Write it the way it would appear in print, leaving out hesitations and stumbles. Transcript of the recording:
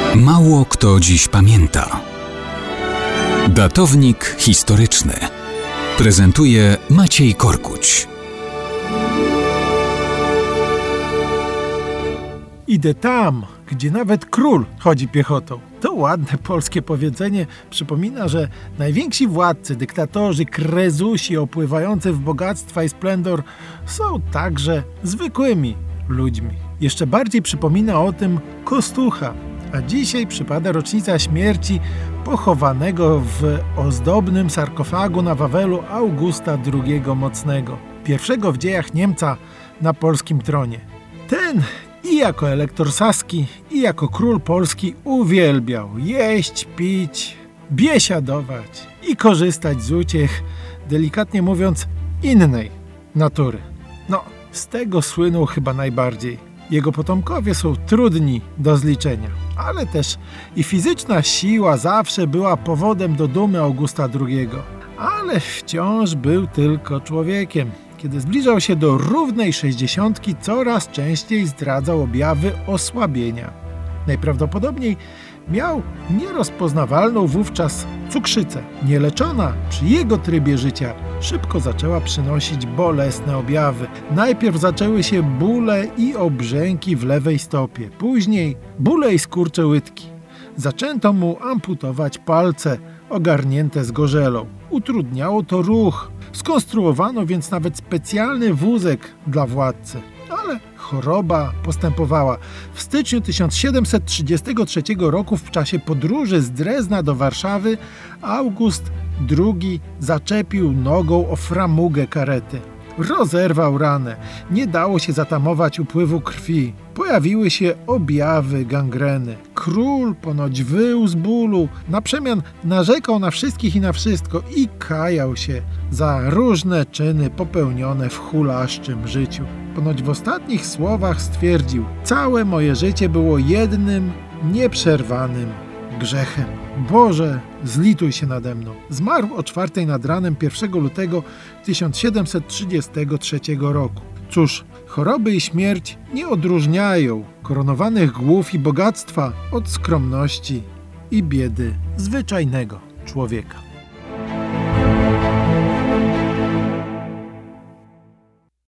Mało kto dziś pamięta. Datownik historyczny prezentuje Maciej Korkuć. Idę tam, gdzie nawet król chodzi piechotą. To ładne polskie powiedzenie przypomina, że najwięksi władcy, dyktatorzy, krezusi opływający w bogactwa i splendor są także zwykłymi ludźmi. Jeszcze bardziej przypomina o tym Kostucha, a dzisiaj przypada rocznica śmierci pochowanego w ozdobnym sarkofagu na Wawelu Augusta II Mocnego, pierwszego w dziejach Niemca na polskim tronie. Ten i jako elektor saski, i jako król polski uwielbiał jeść, pić, biesiadować i korzystać z uciech, delikatnie mówiąc, innej natury. Z tego słynął chyba najbardziej. Jego potomkowie są trudni do zliczenia, ale też i fizyczna siła zawsze była powodem do dumy Augusta II. Ale wciąż był tylko człowiekiem. Kiedy zbliżał się do równej 60, coraz częściej zdradzał objawy osłabienia. Najprawdopodobniej miał nierozpoznawalną wówczas cukrzycę. Nieleczona przy jego trybie życia szybko zaczęła przynosić bolesne objawy. Najpierw zaczęły się bóle i obrzęki w lewej stopie, później bóle i skurcze łydki. Zaczęto mu amputować palce ogarnięte zgorzelą. Utrudniało to ruch. Skonstruowano więc nawet specjalny wózek dla władcy. Ale choroba postępowała. W styczniu 1733 roku w czasie podróży z Drezna do Warszawy August II zaczepił nogą o framugę karety. Rozerwał ranę. Nie dało się zatamować upływu krwi. Pojawiły się objawy gangreny. Król ponoć wył z bólu. Na przemian narzekał na wszystkich i na wszystko i kajał się za różne czyny popełnione w hulaszczym życiu. Ponoć w ostatnich słowach stwierdził: całe moje życie było jednym nieprzerwanym grzechem. Boże, zlituj się nade mną. Zmarł o 4 nad ranem 1 lutego 1733 roku. Cóż, choroby i śmierć nie odróżniają koronowanych głów i bogactwa od skromności i biedy zwyczajnego człowieka.